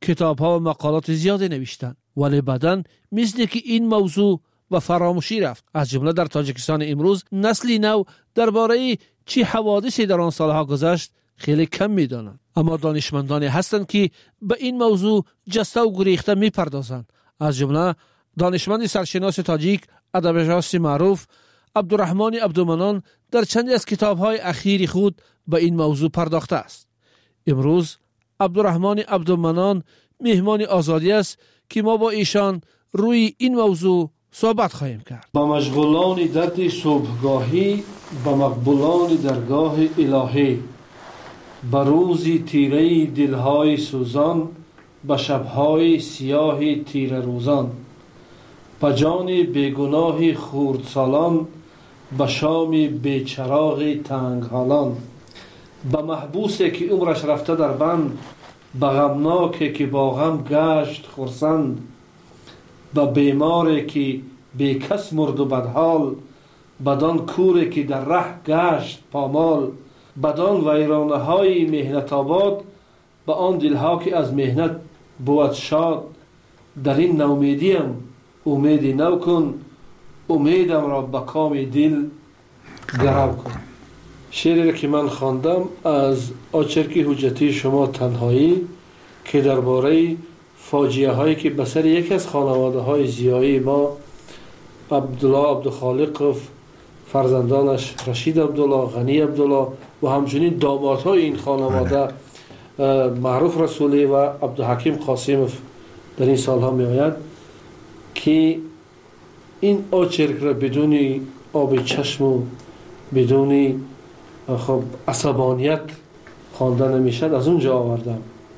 کتاب‌ها و مقالات زیادی نوشتند، ولی بعداً مثل که این موضوع و فراموشی رفت. از جمله در تاجیکستان امروز نسلی نو درباره چه حوادثی در آن سالها گذشت خیلی کم می‌دانند. اما دانشمندانی هستند که به این موضوع جسته و گریخته می‌پردازند. از جمله دانشمند سرشناس تاجیک ادبیات معروف عبدالرحمن عبدالمنان در چندی از کتاب‌های اخیر خود به این موضوع پرداخته است. امروز عبدالرحمن عبدالمنان مهمان آزادی است که ما با ایشان روی این موضوع صحبت خواهیم کرد. با مشغولان درد صبحگاهی، با مقبولان درگاه الهی، با روزی تیره دلهای سوزان، با شبهای سیاه تیره روزان، با جان بیگناه خردسالان، با شام بیچراغ تنگ حالان، با محبوسی که عمرش رفته در بند، با غمناکی که با غم گشت خرسند، با بیماری که بی کس مرد و بدحال، بدان کوری که در ره گشت پامال، بدان ویرانه های مهنت آباد، با آن دلها که از مهنت بود شاد. در این نومیدیم امیدی نو کن، امیدم را به کام دل گرو کن. شعری که من خواندم از آچرکی حجتی شما تنهایی که درباره فاجعه هایی که به سر یکی از خانواده های زیایی ما عبدالله عبدالخالق و فرزندانش رشید عبدالله، غنی عبدالله و همچنین دامادهای این خانواده معروف رسولی و عبدالحکیم قاسمов در این سالها می آید که این آچرک را بدون آب چشم و بدون خب عصبانیت خوانده نمیشد از اونجا آوردم.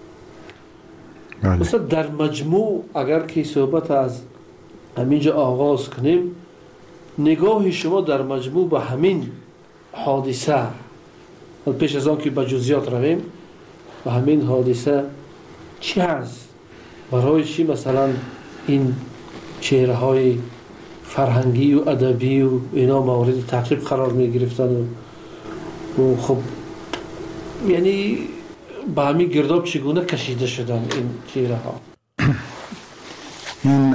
مثلا در مجموع اگر که صحبت از همینجا آغاز کنیم، نگاه شما در مجموع به همین حادثه، پیش از آن که به جزئیات رویم، به همین حادثه چی هست؟ برای چی مثلا این چهره های فرهنگی و ادبی و اینا مورد تعقیب قرار می گرفتن و خب یعنی به همین گرداب چگونه کشیده شدن این چهره ها؟ این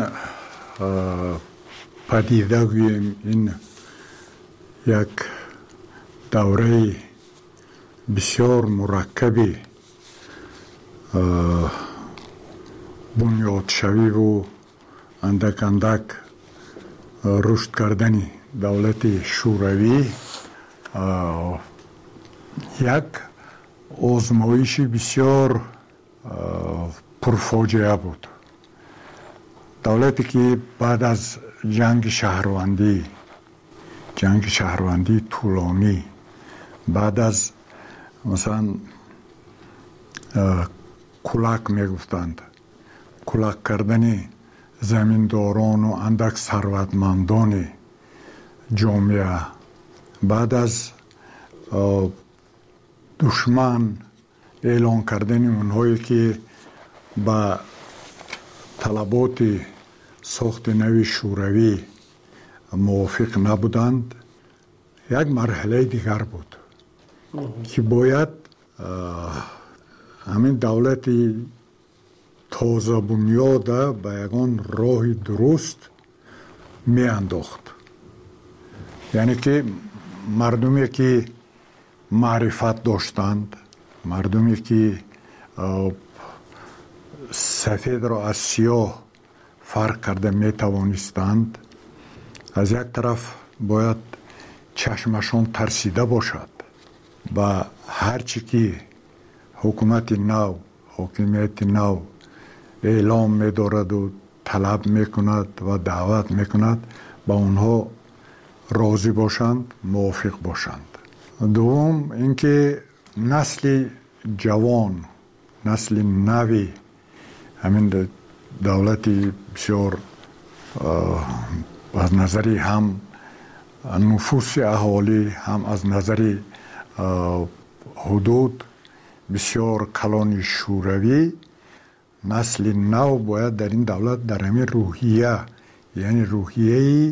پدیده گوییم این یک دوره بسیار مرکبی بنیاد شوی و اندک اندک رشد کردن دولت شوروی یک آزمایش بسیار پرفاجعه بود. دولتی که بعد از جنگ شهروندی طولانی، بعد از مثلا کلک میگفتند، کلک کردن زمینداران و اندک ثروتمندان جامعه، بعد از دشمن اعلان کردن اونهایی که با طلبات ساخت نوی شوروی موافق نبودند، یک مرحله دیگر بود که باید همین دولت تازه بنیاد به یگان راه درست می انداخت. یعنی که مردمی که معرفت داشتند، مردمی که سفید را از سیاه فرق کرده می توانستند، از یک طرف باید چشمشان ترسیده باشد و هرچی که حکومت نو، حاکمیت نو اعلام می دارد و طلب می کند و دعوت می کند با اونها راضی باشند، موافق باشند. دوم اینکه نسل جوان، نسل نوی همین دولت بسیار از نظر هم نفوس اهالی هم از نظر حدود بسیار کلان شوروی، نسل نو باید در این دولت در همین روحیه، یعنی روحیه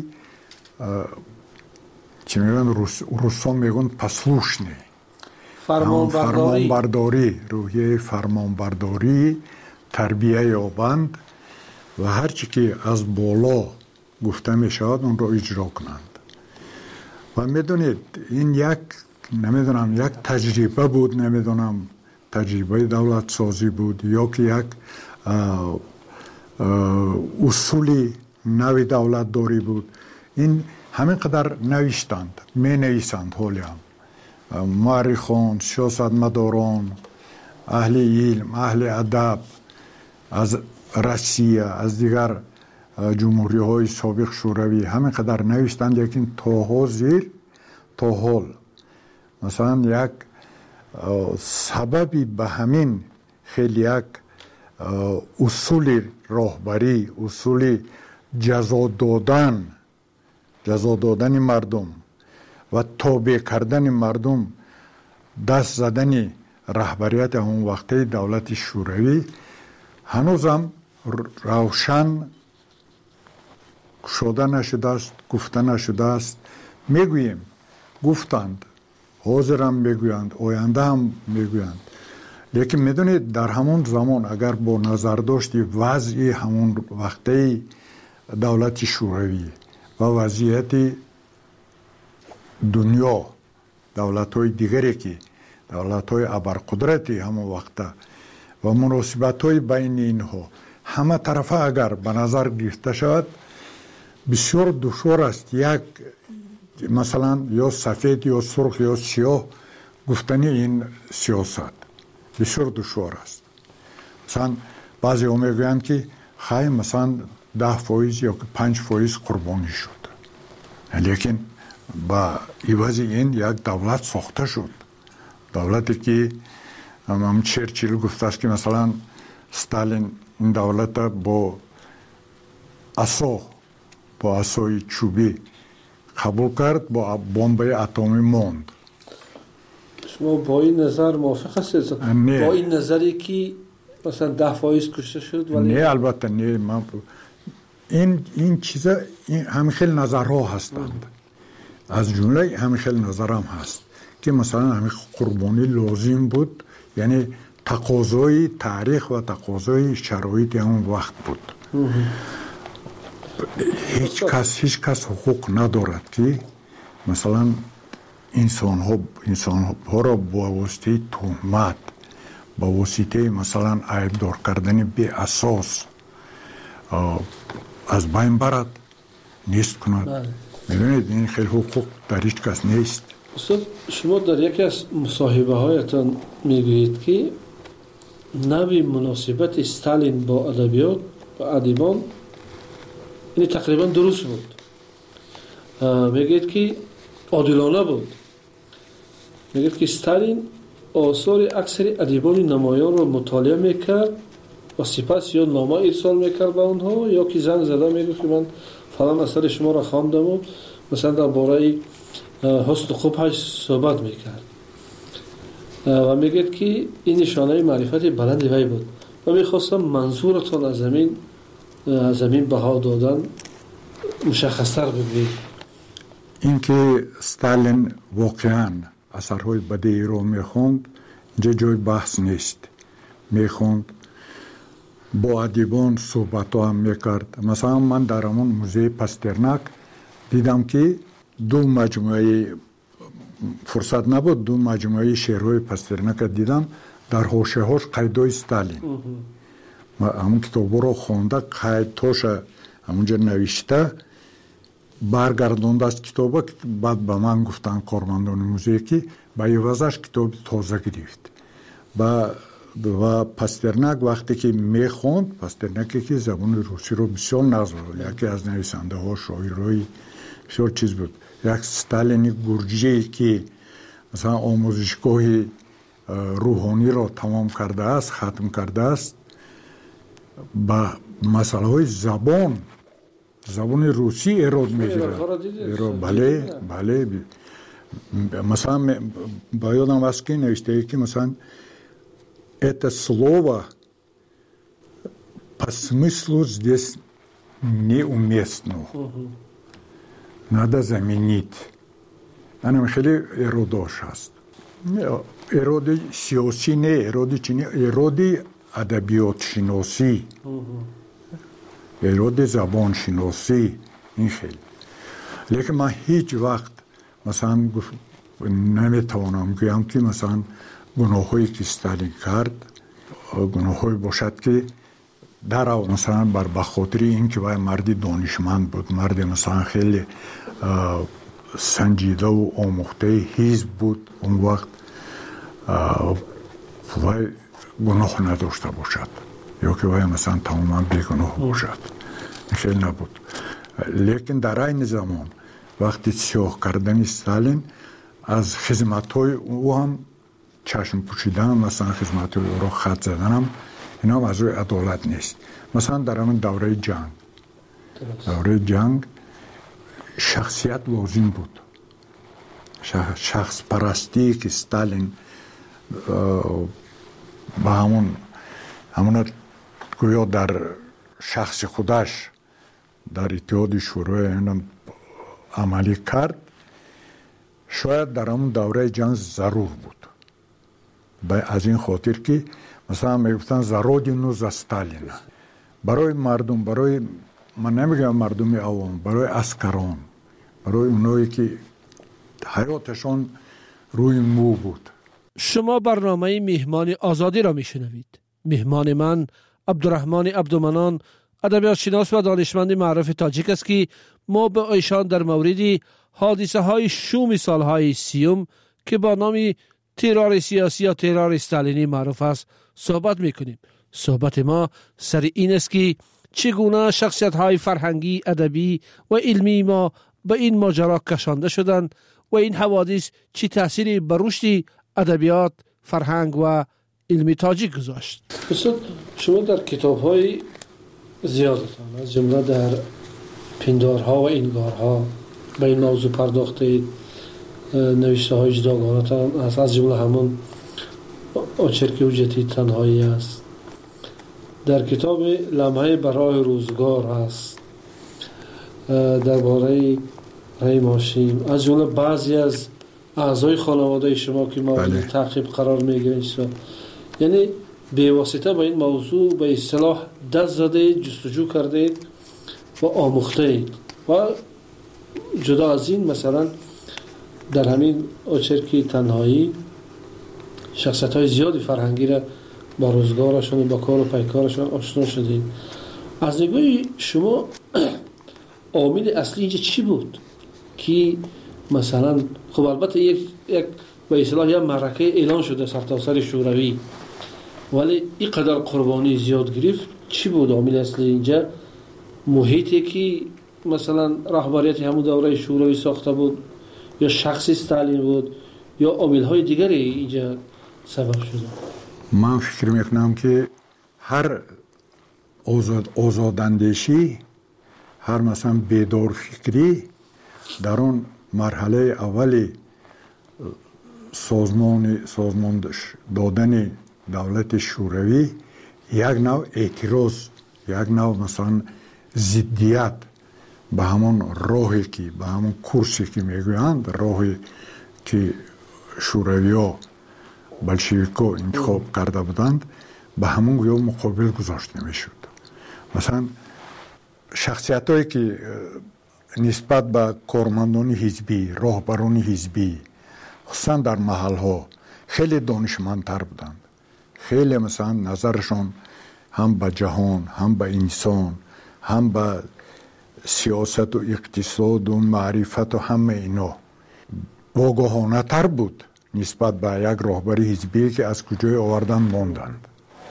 چی میگن روسان میگن پسلوشنی، فرمانبرداری، روحیه فرمانبرداری تربیه یابند و هر چی که از بالا گفته می شود اون رو اجرا کنند. و میدونید این یک تجربه بود، نمیدونم تجربه دولت سازی بود یا که یک اصولی نوی دولت داری بود. این همین قدر نوشتند، می نویسند حالی هم مورخان، سیاستمداران، اهل علم، اهل ادب از روسیه، از دیگر جمهوری های سابق شوروی همین قدر نوشتند، لیکن تا حال مثلا یک سببی به همین خیلی یک اصول راهبری، اصول جزا دادن مردم و تابع کردن مردم، دست زدن رهبریت اون وقتی دولت شوروی هنوزم روشن شده نشده است، گفته نشده است. میگوییم گفتند، حاضرم میگویند، آینده هم میگویند، لیکن میدونید در همون زمان اگر با نظر داشتی وضعی همون وقتی دولت شوروی و وضعیت دنیا، دولت های دیگری که دولت های ابرقدرتی همون وقت و مناسبت های بین اینها همه طرفه اگر به نظر گرفته شود، بسیار دشوار است یک مثلا یا سفید یا سرخ یا سیاه گفتنی این سیاست بسیار دشوار است. مثلا بعضی ها میگویند که خیلی مثلا 10% یا 5% قربانی شد، لیکن با عوض این یک دولت ساخته شد، دولتی که هم چرچیل گفته است که مثلا ستالین این دولت با عصای چوبی قبول کرد، با بمب اتمی ماند. شما با این نظر موافق هستید؟ با این نظری که مثلا 10% کشته شد؟ ولی نه البته نه، من این چیزا همین خیلی نظرها هستند، از جمله همین خیلی نظرم هست که مثلا همین قربانی لازم بود، یعنی تقاضای تاریخ و تقاضای شرایط همون وقت بود. هیچ کس حقوق ندارد که مثلا انسان ها را با واسطه تهمت، با واسطه مثلا عیبدار کردن بی اساس از بین برد، نیست کند. میدونید این خیلی حقوق در هیچ کس نیست. استاد شما در یکی از مصاحبه هایتان میگویید که نوع مناسبت استالین با ادبیات و ادیبان این تقریبا درست بود. میگید که عادلانه بود. میگید که استالین آثار اکثر ادیبان نمایان را مطالعه میکرد و سپس یا نامه ارسال میکرد به اونها یا که زنگ زده میگفت که من فلان اثر شما را خواندم و مثلا درباره حسن و خوبش صحبت میکرد و میگید که این نشانه معرفت بلند وی بود و میخواستم منظورتان از زمین بها دادن مشخصتر بگویید. اینکه ستالین واقعا اثرهای بدی رو میخوند اینجا جای بحث نیست. میخوند، با ادیبان صحبت هم میکرد. مثلا من در همون موزه پاسترناک دیدم که دو مجموعه فرصت نبود، دو مجموعه شعرهای پاسترناک دیدم، در حاشیه هاش قیدای ستالین. همون کتاب رو خونده، قیدهاش همونجا نوشته، برگردونده از کتاب. بعد به من گفتن کارمندان موزه که به عوضش کتاب تازه گرفت. و پاسترناک وقتی که میخوند، پاسترناکی که زبان روسی رو بسیار نازل، یکی از نویسنده ها شاعرای بسیار چیز بود، یک ستالینی گرجی که مثلا آموزشگاه روحانی را تمام کرده است، ختم کرده است، با مسئله های زبان روسی ایراد میگیره. بله مثلا با یادم است که نوشته که مثلا это слово по смыслу здесь неуместно. Надо заменить. Анам خیلی ایراداش هست. ایرادی سیاسی نه، ایرادی چینی، ایرادی ادبیات شناسی، ایراد زبان شناسی، این خیلی. لیکن من هیچ وقت مثلا نمیتوانم بگم که مثلا گناهایی که استالین کرد گناهایی باشد که در مثلا بر خاطر این که وای مردی دانشمند بود، مردی مثلا خیلی سنجیده و آموخته حزب بود، اون وقت وای گناه نداشته باشد یا که وای مثلا تماما بیگناه باشد، خیلی نبود. لیکن در این زمان وقتی سیاه کردن استالین از خدمت‌های او هم چشم پوشیدن، مثلا خدمت‌های او را خط زدن هم اینا هم از روی عدالت نیست. مثلا در همین دوره جنگ شخصیت لازم بود، شخص پرستی که استالین با همون گویا در شخص خودش در اتحاد شوروی عملی کرد، شاید در همون دوره جنگ ضرور بود. از این خاطر که مثلا میگفتن زرودینو ز استالین، برای مردم، برای من نمیگم مردم عوام، برای عسکران، برای اونایی که حیاتشان روی مو بود. شما برنامه مهمان آزادی را میشنوید. مهمان من عبدالرحمن عبدالمنان، ادبیات شناس و دانشمند معروف تاجیک است که ما به ایشان در مورد حادثه های شوم سالهای 30 که با نام ترور سیاسی یا ترور استالینی معروف است صحبت میکنیم. صحبت ما سر این است که چگونه شخصیت های فرهنگی، ادبی و علمی ما به این ماجرا کشانده شدند و این حوادث چی تأثیری بر رشد ادبیات، فرهنگ و علمی تاجیک گذاشت. شما در کتاب های زیادتان از جمله در پندارها و انگارها به این موضوع پرداختید، نوشته های جداگانه‌تان از جمله همون آچرک حجتی تنهایی است، در کتاب لمحه برای روزگار است، درباره رحیم هاشم، از جمله بعضی از اعضای خانواده شما که مورد تعقیب قرار میگیرید، یعنی به واسطه با این موضوع به اصطلاح دست زده، جستجو کرده و آموخته و جدا از این مثلا در همین آچرکی تنهایی شخصیت های زیادی فرهنگی را با روزگارشون و با کار و پیکارشون آشنا شدید. از نگاه شما عامل اصلی اینجا چی بود که مثلا خب البته یک به اصطلاح یک معرکه اعلان شده سرتاسر شوروی، ولی این قدر قربانی زیاد گرفت، چی بود عامل اصلی اینجا؟ محیطی که مثلا رهبریت همون دوره شوروی ساخته بود، یا شخص استالین بود، یا عامل‌های دیگری اینجا سبب شده؟ من فکر میکنم که هر آزاداندیشی، هر مثلا بیدار فکری در اون مرحله اولی سازمان دادن دولت شوروی یک نوع اعتراض، یک نوع مثلا ضدیت به همون راهی که به همون کورسی که میگویند، راهی که شوروی ها بلشویکا انتخاب کرده بودند، به همون گویا مقابل گذاشته میشد. مثلا شخصیت هایی که نسبت به کارمندان حزبی، راهبران حزبی، خصوصا در محل ها خیلی دانشمندتر بودند، خیلی مثلا نظرشان هم به جهان، هم به انسان، هم به سیاست و اقتصاد و معرفت و همه اینا واگاهانه تر بود نسبت به یک راهبر حزبی که از کجای آوردن ماندند.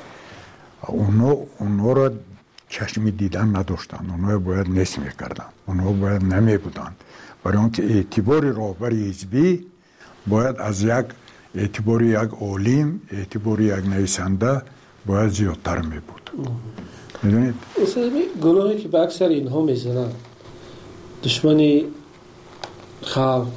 اونا را چشمی دیدن نداشتند، اونا باید نصف میکردن، اونا باید نمی بودند، برای آنکه اعتبار راهبر حزبی باید از یک اعتبار یک عالم، اعتبار یک نویسنده باید زیادتر می بود. میدونید؟ مثلا گناهی که به اکثر اینها میزنن، دشمنی خلق،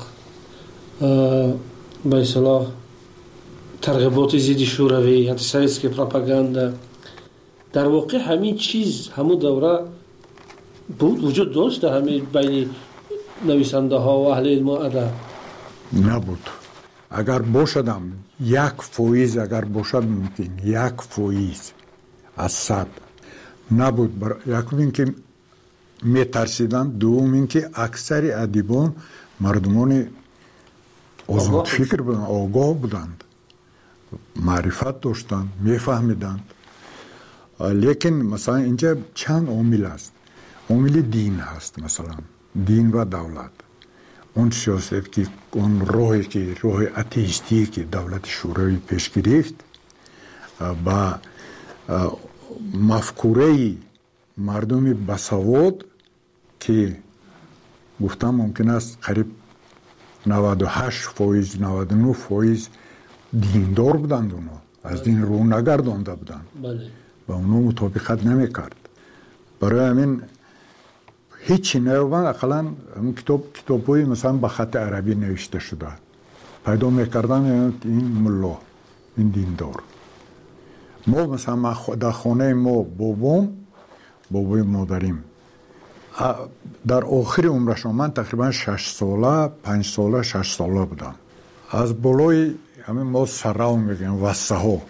به اصطلاح ترغیبات ضد شوروی، انتی‌سویتسکی پروپاگاندا، در واقع همین چیز همون دوره بود، وجود داشت در همین بین نویسنده ها و اهل علم و ادب؟ نبود. اگر باشدم 1% اگر باشد ممکن 1% از 100 نبود. یکم این که میترسیدن، دوم این که اکثر ادیبان مردمان آزاد فکر بودند، آگاه بودند، معرفت داشتند، میفهمیدند. لیکن مثلا اینجا چند عامل است. عامل دین هست، مثلا دین و دولت. اون سیاست که اون راهی که راه اتئیستی که دولت شوروی پیش گرفت با مفکوره مردم بسواد که گفتم ممکن است قریب 98% 99% دیندار بودند، اونا از دین رو نگردانده بودند و اونا مطابقت نمیکرد. برای همین هیچی نیومد. اقلا کتاب‌های مثلا به خط عربی نوشته شده پیدا میکردن، این ملا، این دیندار. ما مثلا در خانه ما بابای مادریم در آخر عمرشان، من تقریبا 6 ساله 5 ساله 6 ساله بودم، از بالای همین ما سراون میگیم وسه ها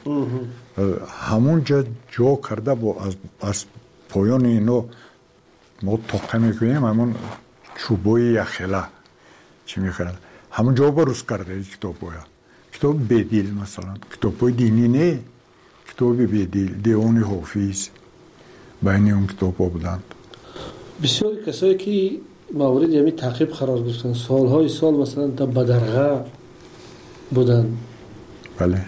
همون جا کرده با از پایان اینو ما توقع میکنیم، همون چوبای یخله چی میخواد همون جا بروز کرده این کتاب بدیل، مثلا کتاب دینی نه، کتاب بدیل، دیوان حافظ بین اون کتاب ها بودند. بسیاری کسایی که مورد یعنی تعقیب قرار گرفتن سالهای سال مثلا تا بدرغه بودن. بله.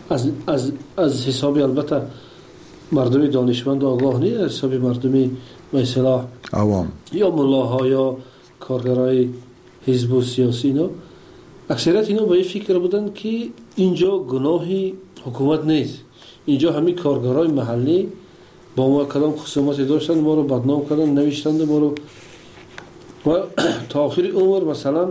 از حسابی البته مردم دانشمند و آگاه نیست، از حسابی مردم مثلا عوام یا ملاها یا کارگرای حزب و سیاسی، اینا اکثریت اینا با این فکر بودن که اینجا گناهی حکومت نیست، اینجا همین کارگرای محلی با ما کدام خصوماتی داشتن، ما رو بدنام کردن، نوشتند ما رو و تا آخر عمر مثلا،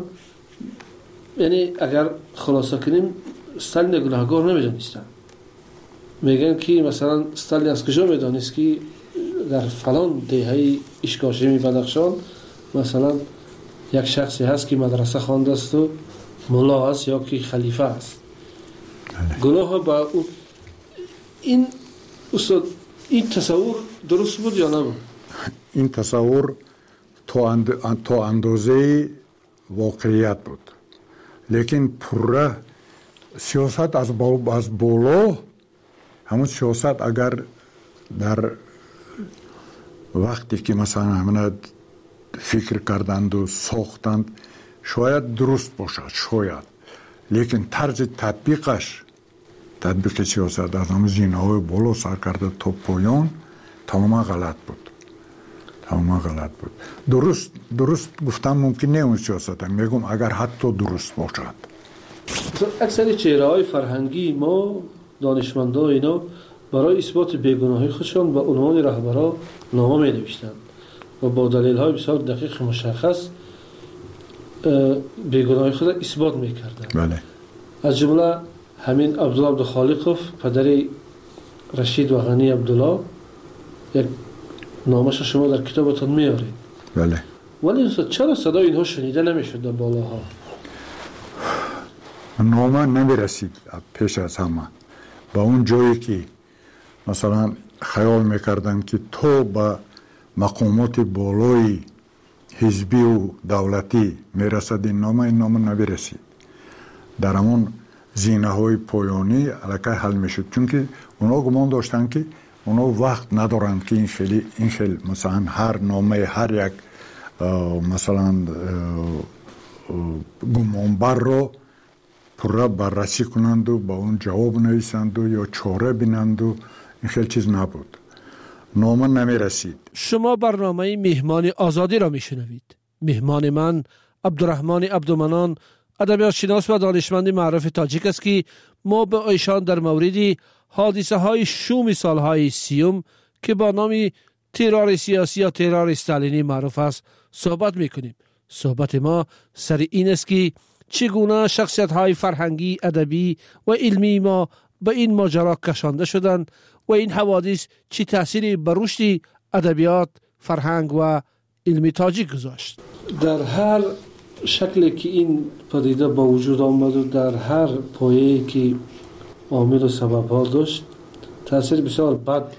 یعنی اگر خلاصه کنیم استالین گناهکار نمیدانستن. میگن که مثلا استالین از کجا میدانست که در فلان دهه اشکاشمی بدخشان مثلا یک شخصی هست که مدرسه خوانده است و ملا است یا که خلیفه است. گناه با این استاد این تصور درست بود یا نبود؟ این تصور تا اندازه واقعیت بود، لیکن پره سیاست از بالا، همون سیاست اگر در وقتی که مثلا همه فکر کردند و ساختند شاید درست باشد، شاید، لیکن طرز تطبیق سیاست از همون زینه‌های بالا سر کرده تا پایان تماما غلط بود. درست گفتم ممکن نه اون سیاست، میگم اگر حتی درست باشد. اکثر چهره‌های فرهنگی ما دانشمندا اینا برای اثبات بیگناهی خودشان به عنوان رهبرا نامه می‌نوشتند و با دلایل‌های بسیار دقیق مشخص بیگناهی خود را اثبات می‌کردند. بله. از جمله همین عبدالله عبدالخالقов پدر رشید و غنی عبدالله، یک نامش شما در کتابتون میارید. بله. ولی چرا صدای اینها شنیده نمیشد در بالاها؟ نامه نمیرسید پیش از همه با اون جایی که مثلا خیال میکردن که تو با مقامات بالای حزبی و دولتی میرسد، این نامه نمیرسید. در همون زینه های پایانی علاقه حل میشد، چون که اونا گمان داشتن که اونا وقت ندارند که این خیلی مثلا هر نامه هر یک مثلا گمانبر رو پره بررسی کنند و با اون جواب نویسند و یا چاره بینند و این خیلی چیز نبود. نامه نمی رسید. شما برنامه مهمان آزادی را می شنوید. مهمان من عبدالرحمن عبدالمنان، ادبیات شناس و دانشمند معروف تاجیک است که ما به ایشان در مورد حادثه های شوم سالهای 30 که با نام ترور سیاسی یا ترور استالینی معروف است صحبت میکنیم. صحبت ما سر این است که چگونه شخصیت های فرهنگی، ادبی و علمی ما به این ماجرا کشانده شدند و این حوادث چه تأثیری بر رشد ادبیات، فرهنگ و علمی تاجیک گذاشت. در هر شکلی که این پدیده با وجود آمد و در هر پایه‌ای که عامل و سبب ها داشت، تأثیر بسیار بد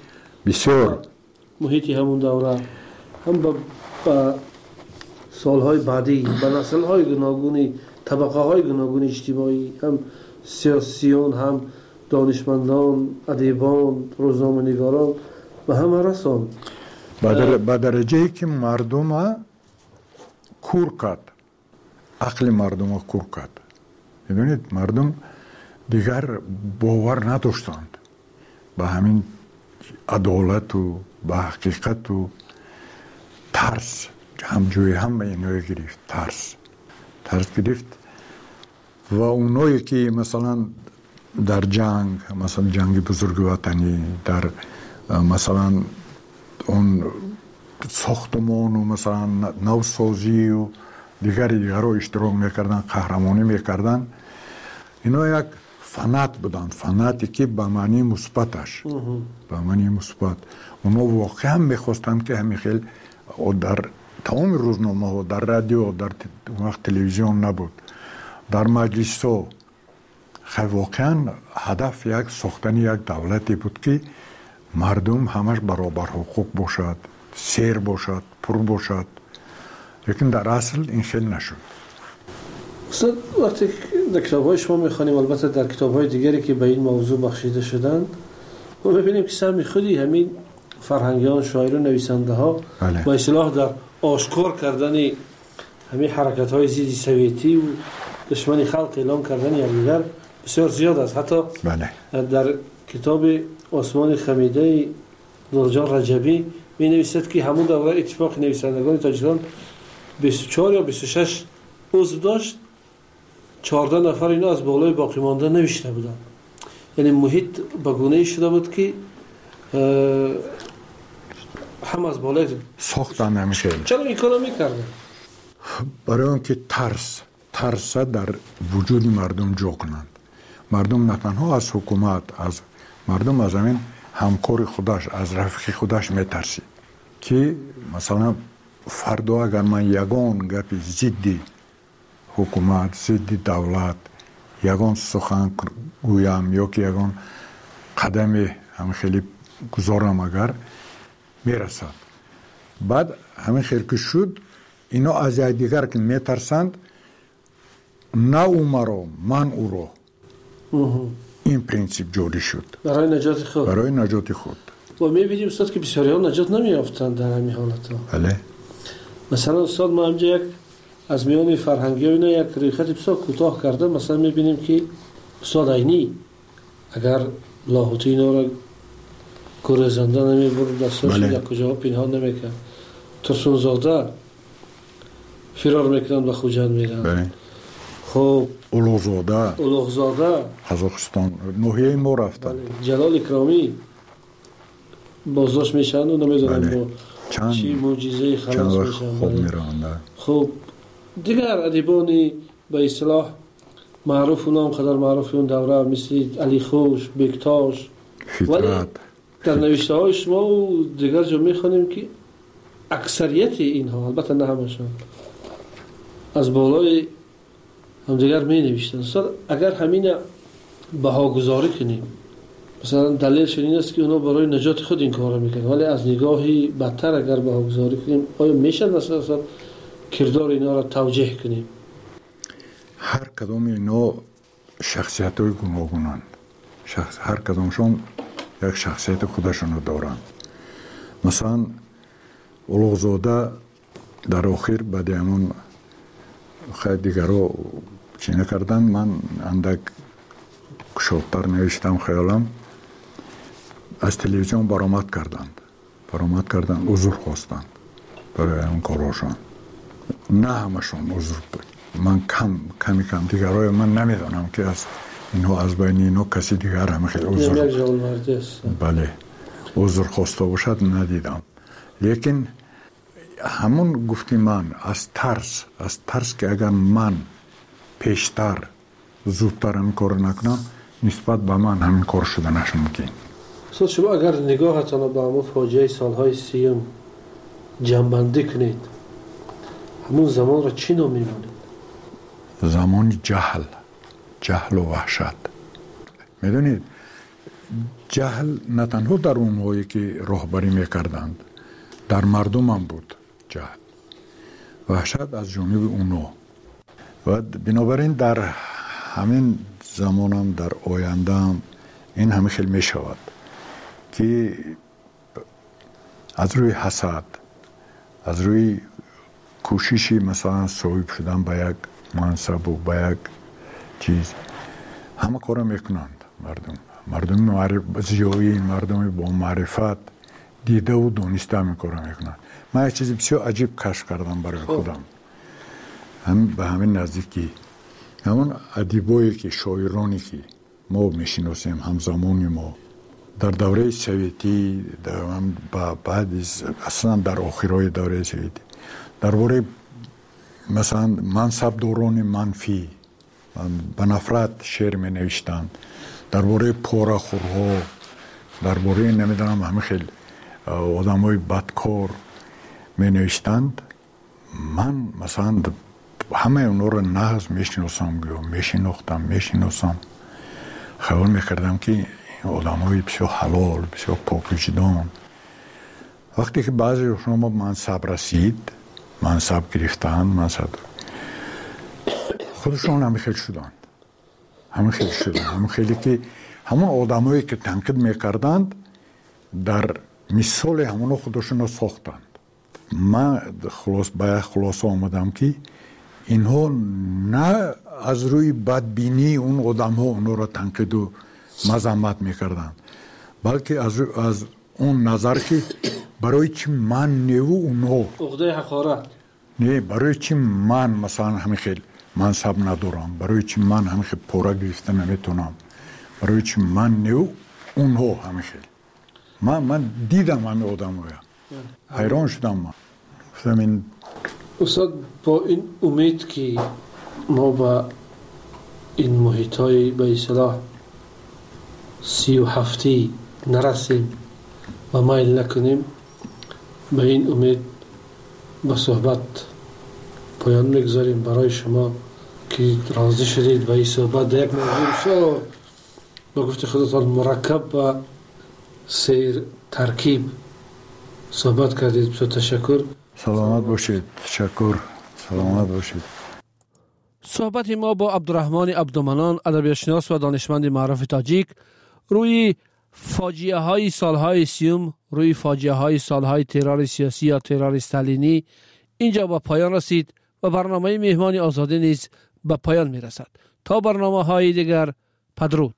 بسیار محیط همون دوره هم با سالهای بعدی با نسل‌های گوناگونی طبقه‌های گوناگون اجتماعی هم سیاسیون هم دانشمندان ادیبان روزنامه‌نگاران و همه رسان به درجه که مردم کور کرد عقل مردم کور کرد. میدونید مردم دیگر باور نداشتند به همین عدالت و به حقیقت و ترس همجوی هم به اینوی گرفت ترس گرفت و اونایی که مثلا در جنگ مثلا جنگ بزرگ وطنی در مثلا اون ساختمان و مثلا نوسازی و دیگر رو اشتراک میکردن قهرمانی میکردن اینا یک فنات بودن فناتی که به معنی مثبتش به معنی مثبت اونا واقعا میخواستن که همین خیلی در تمام روزنامه ها در رادیو در وقت تلویزیون نبود در مجلس ها واقعا هدف یک ساختن یک دولتی بود که مردم همش برابر حقوق باشد سیر باشد پر باشد لیکن در اصل این خیلی نشد. استاد وقتی در کتاب‌های شما می‌خوانیم البته در کتاب‌های دیگری که به این موضوع بخشیده شدند ما ببینیم که سهم خودی همین فرهنگیان شاعران نویسنده‌ها با اصطلاح در آشکار کردن همین حرکت‌های ضد سویتی و دشمنی خلق اعلام کردن یکدیگر بسیار زیاد است. حتی در کتاب آسمان خمیده نورجان رجبی می نویسد که همون دوره اتفاق نویسندگان تاجیکستان 24 یا 26 عضو داشت 14 نفر اینا از بالای باقی مانده نوشته بودن. یعنی محیط به گونه‌ای شده بود که هم از بالای ساختن نمیشه. چرا این کارو میکردن؟ برای اونکه ترس در وجود مردم جا کنند. مردم نه تنها از حکومت از مردم از همین همکار خودش از رفیق خودش میترسی که مثلا فردا اگر من یگان گپی ضد حکومت ضد دولت یگان سخن گویم یا که یگان قدم همین خیلی گذارم اگر میرسد بعد همین خیلی که شد اینا از دیگر که میترسند نه او مرا من او را این پرینسیپ جوری شد برای نجات خود و میبینیم استاد که بسیاری ها نجات نمیافتند در همین حالت ها. بله مثلا استاد ما همجا یک از میان فرهنگی ها اینا یک ریخت بسیار کوتاه کرده مثلا میبینیم که استاد عینی اگر لاهوتی اینا را گریزنده نمیبرد دستاش یک کجا پنهان نمیکرد ترسون زاده فرار میکنند و خوجند میرند. خب اولوغزاده قزاقستان نوحیه ما رفتن جلال اکرامی بازداشت میشن و نمیدونم با چی معجزه خلاص میشن. خب دیگر ادیبانی به اصطلاح معروف و نام قدر معروف اون دوره مثل علی خوش بکتاش ولی در نوشته های شما و دیگر جا میخوانیم که اکثریت اینها البته نه همشان از بالای هم دیگر می نوشتن. اگر همین بهاگذاری کنیم مثلا دلیلش این است که اونا برای نجات خود این کار میکنن ولی از نگاهی بدتر اگر بهاگذاری کنیم آیا میشه مثلا کردار اینا را توجیه کنیم؟ هر کدام اینا شخصیت های گوناگونند هر کدامشون یک شخصیت خودشون دارند. مثلا اولوغزاده در آخر بعد همون خیلی دیگر رو چی نکردن من اندک شادتر نوشتم خیالم از تلویزیون برآمد کردند عذر خواستند برای اون کاراشون نه همشون عذر بود من کم دیگرای من نمیدانم که از اینها از بین اینها کسی دیگر هم خیلی عذر بله عذر خواسته باشد ندیدم لیکن همون گفتی من از ترس که اگر من پیشتر زودتر همین کار نکنم نسبت به من همین کار شده نشد ممکن. استاد شما اگر نگاهتان به همون فاجعه سالهای 30 جمع‌بندی کنید همون زمان را چی نام می‌دانید؟ زمان جهل و وحشت. میدونید جهل نه تنها در اونهایی که راهبری میکردند، در مردم هم بود جهل، وحشت از جانب اونا. و بنابراین در همین زمان هم در آینده هم این همه خیلی می شود که از روی حسد، از روی کوششی مثلا صاحب شدن به یک منصب و به یک چیز همه کار میکنند. مردم زیایی، مردم با معرفت دیده و دانسته همین کار میکنند. من یک چیز بسیار عجیب کشف کردم برای خودم، هم به همین نزدیکی همون ادیبایی که شاعرانی که ما میشناسیم همزمانی ما در دوره سویتی، بعد اصلا در آخرای دوره سویتی درباره مثلا منصبداران منفی به نفرت شعر می نوشتند، درباره پاره‌خورها، درباره نمیدونم همه خیلی آدمای بدکار می نوشتند. من مثلا همه اونا رو نغز میشناختم خیال میکردم که این آدمای بسیار حلال، بسیار پاکوجدان. وقتی که بعضی شما منصب رسید، منصب گرفتند، خودشون همه خیلی شدند، همه خیلی که همون آدمایی که تنقید میکردند در مثال همون خودشون رو ساختند. من خلاصه آمدم که اینها نه از روی بدبینی اون آدم ها اونها را تنقید و مذمت میکردن، بلکه از اون نظر که برای چی من نیو اونها عقده حقارت، نه برای چی من مثلا همین خیلی منصب ندارم، برای چی من همین خیلی پورا گرفته نمیتونم، برای چی من نیو اونها همین خیلی. من دیدم همین آدم ها، حیران شدم. من استاد با این امید که ما با این محیطای به اصطلاح 37 نرسیم و مایل نکنیم، به این امید به صحبت پایان میگذاریم. برای شما که راضی شدید و این صحبت در یک موضوع بسیار با گفت خودتان مرکب و سیر ترکیب صحبت کردید، بسیار تشکر. سلامت باشید. تشکر. سلامت باشید. صحبت ما با عبدالرحمن عبدالمنان، ادبیاتشناس و دانشمند معروف تاجیک، روی فاجعه های سالهای سیوم، روی فاجعه های سالهای ترور سیاسی یا ترور استالینی اینجا با پایان رسید و برنامه مهمان آزاده نیز به پایان می رسد. تا برنامه های دیگر، بدرود.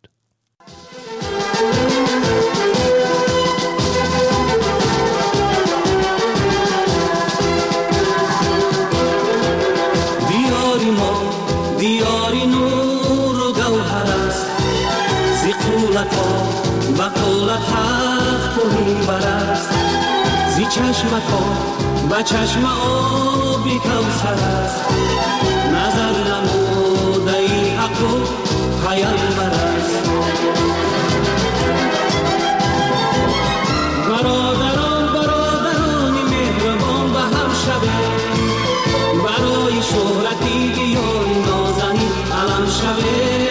دیاری نور و گوهر است، زی قولت ها بقولت حق و منبر است، زی چشمت ها به چشم آبی کوثر است، نظر نموده ای حق و پیامبر است. برادرانی مهربان به هم شوید، برای شهرتی دیار نازنین علم شوید.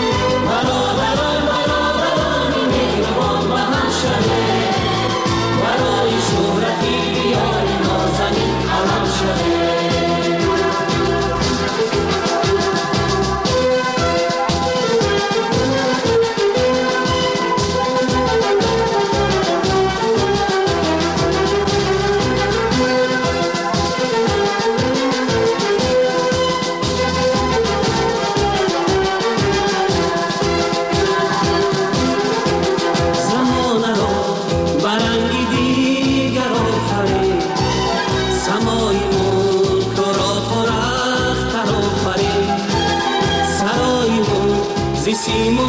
برادرانی مهربان به هم شوید، برای شهرتی دیار نازنین علم شوید. سیم و